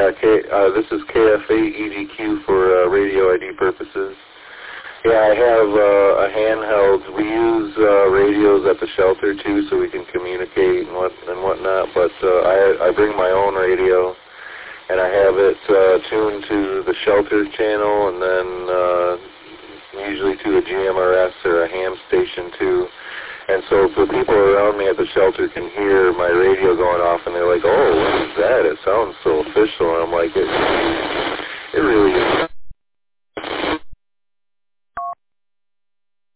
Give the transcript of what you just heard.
Yeah, this is KF8 EDQ for radio ID purposes. Yeah, I have a handheld. We use radios at the shelter too, so we can communicate and whatnot. But I bring my own radio, and I have it tuned to the shelter channel, and then usually to a GMRS or a ham station too. And so the people around me at the shelter can hear my radio going off, and they're like, "Oh, what is that? It sounds so official." And I'm like, "It really is."